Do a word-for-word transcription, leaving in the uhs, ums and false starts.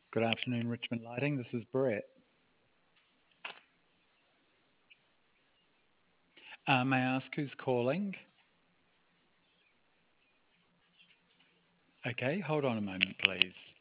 Good afternoon, Richmond Lighting. This is Brett. Uh, may I ask who's calling? Okay, hold on a moment, please.